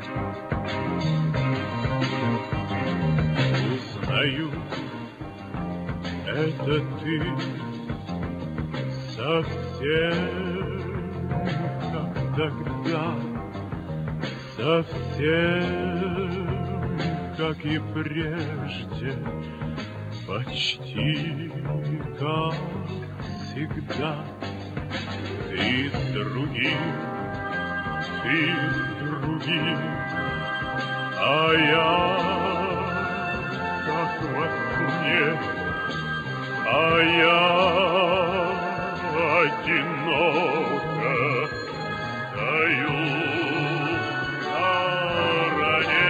Узнаю, это ты совсем как тогда, совсем как и прежде, почти как всегда. Ты с другим, а я как во сне, а я одиноко стою в стороне.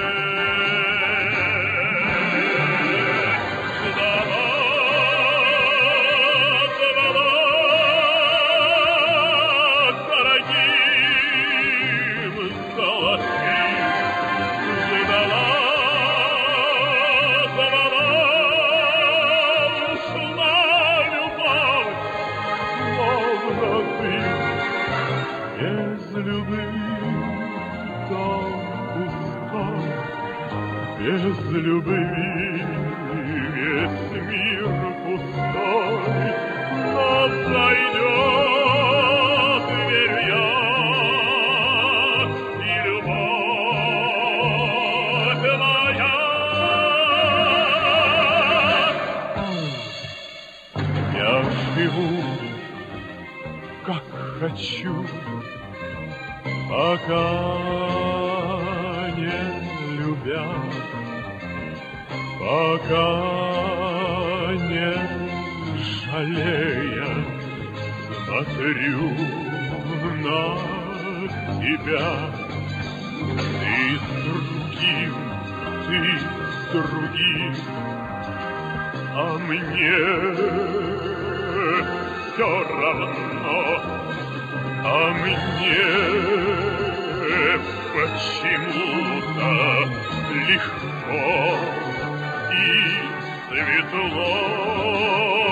Без любви весь мир пустой, но зайдет, верю я, и любовь моя. Я живу, как хочу, пока не любя, пока не жалея, смотрю на тебя. Ты с другим, а мне все равно, а мне почему-то легко и светло.